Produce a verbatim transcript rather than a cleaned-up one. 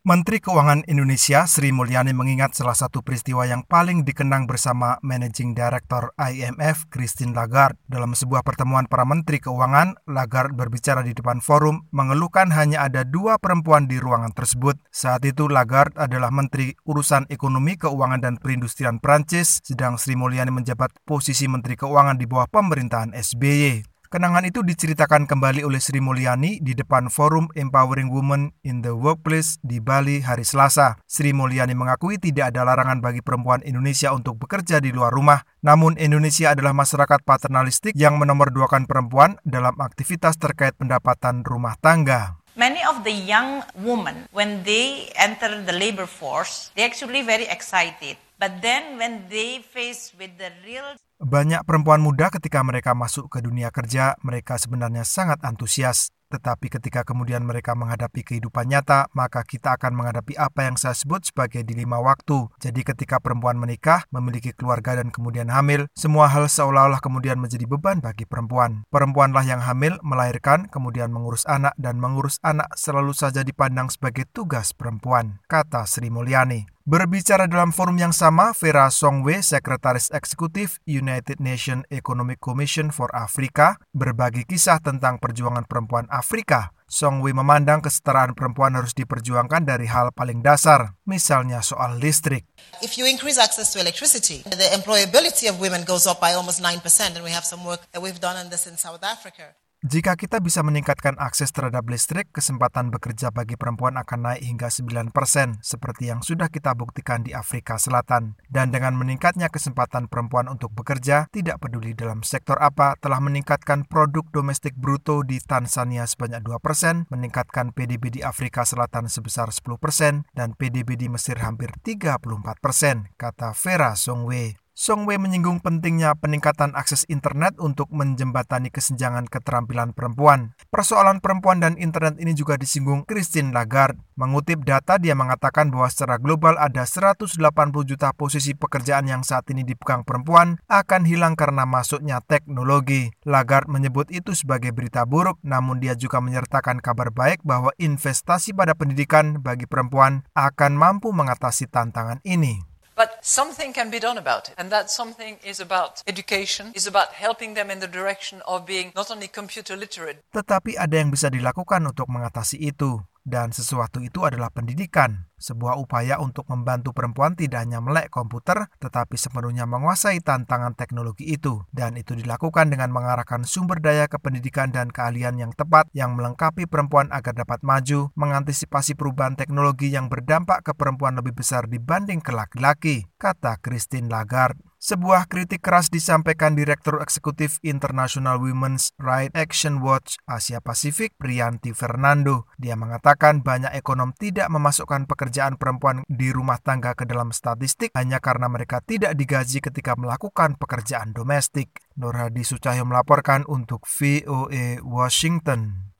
Menteri Keuangan Indonesia Sri Mulyani mengingat salah satu peristiwa yang paling dikenang bersama Managing Director I M F Christine Lagarde. Dalam sebuah pertemuan para Menteri Keuangan, Lagarde berbicara di depan forum mengeluhkan hanya ada dua perempuan di ruangan tersebut. Saat itu Lagarde adalah Menteri Urusan Ekonomi, Keuangan dan Perindustrian Prancis, sedang Sri Mulyani menjabat posisi Menteri Keuangan di bawah pemerintahan S B Y. Kenangan itu diceritakan kembali oleh Sri Mulyani di depan Forum Empowering Women in the Workplace di Bali hari Selasa. Sri Mulyani mengakui tidak ada larangan bagi perempuan Indonesia untuk bekerja di luar rumah. Namun Indonesia adalah masyarakat paternalistik yang menomorduakan perempuan dalam aktivitas terkait pendapatan rumah tangga. Many of the young women, when they enter the labor force, they actually very excited. But then when they face with the real Banyak perempuan muda ketika mereka masuk ke dunia kerja, mereka sebenarnya sangat antusias. Tetapi ketika kemudian mereka menghadapi kehidupan nyata, maka kita akan menghadapi apa yang saya sebut sebagai dilema waktu. Jadi ketika perempuan menikah, memiliki keluarga dan kemudian hamil, semua hal seolah-olah kemudian menjadi beban bagi perempuan. Perempuanlah yang hamil, melahirkan, kemudian mengurus anak, dan mengurus anak selalu saja dipandang sebagai tugas perempuan, kata Sri Mulyani. Berbicara dalam forum yang sama, Vera Songwe, Sekretaris Eksekutif United Nations Economic Commission for Africa, berbagi kisah tentang perjuangan perempuan Afrika. Songwe memandang kesetaraan perempuan harus diperjuangkan dari hal paling dasar, misalnya soal listrik. If you increase access to electricity, the employability of women goes up by almost nine percent, and we have some work that we've done on this in South Africa. Jika kita bisa meningkatkan akses terhadap listrik, kesempatan bekerja bagi perempuan akan naik hingga sembilan persen, seperti yang sudah kita buktikan di Afrika Selatan. Dan dengan meningkatnya kesempatan perempuan untuk bekerja, tidak peduli dalam sektor apa, telah meningkatkan produk domestik bruto di Tanzania sebanyak dua persen, meningkatkan P D B di Afrika Selatan sebesar sepuluh persen, dan P D B di Mesir hampir tiga puluh empat persen, kata Vera Songwe. Songwe menyinggung pentingnya peningkatan akses internet untuk menjembatani kesenjangan keterampilan perempuan. Persoalan perempuan dan internet ini juga disinggung Christine Lagarde. Mengutip data, dia mengatakan bahwa secara global ada seratus delapan puluh juta posisi pekerjaan yang saat ini dipegang perempuan akan hilang karena masuknya teknologi. Lagarde menyebut itu sebagai berita buruk, namun dia juga menyertakan kabar baik bahwa investasi pada pendidikan bagi perempuan akan mampu mengatasi tantangan ini. But something can be done about it, and that something is about education, is about helping them in the direction of being not only computer literate. Tetapi ada yang bisa dilakukan untuk mengatasi itu, dan sesuatu itu adalah pendidikan. Sebuah upaya untuk membantu perempuan tidak hanya melek komputer, tetapi sepenuhnya menguasai tantangan teknologi itu. Dan itu dilakukan dengan mengarahkan sumber daya ke pendidikan dan keahlian yang tepat yang melengkapi perempuan agar dapat maju, mengantisipasi perubahan teknologi yang berdampak ke perempuan lebih besar dibanding ke laki-laki, kata Christine Lagarde. Sebuah kritik keras disampaikan Direktur Eksekutif International Women's Rights Action Watch Asia Pasifik, Priyanti Fernando. Dia mengatakan banyak ekonom tidak memasukkan pekerjaan perempuan di rumah tangga ke dalam statistik hanya karena mereka tidak digaji ketika melakukan pekerjaan domestik. Nur Hadi Sucahyo melaporkan untuk V O A Washington.